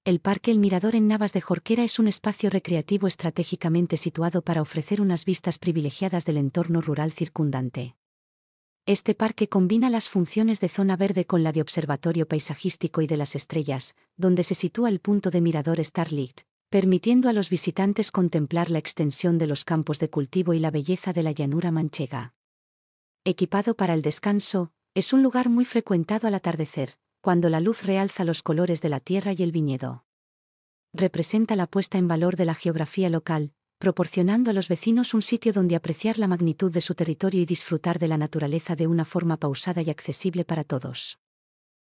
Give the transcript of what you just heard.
El Parque El Mirador en Navas de Jorquera es un espacio recreativo estratégicamente situado para ofrecer unas vistas privilegiadas del entorno rural circundante. Este parque combina las funciones de zona verde con la de observatorio paisajístico y de las estrellas, donde se sitúa el punto de mirador Starlight, permitiendo a los visitantes contemplar la extensión de los campos de cultivo y la belleza de la llanura manchega. Equipado para el descanso, es un lugar muy frecuentado al atardecer, cuando la luz realza los colores de la tierra y el viñedo. Representa la puesta en valor de la geografía local, proporcionando a los vecinos un sitio donde apreciar la magnitud de su territorio y disfrutar de la naturaleza de una forma pausada y accesible para todos.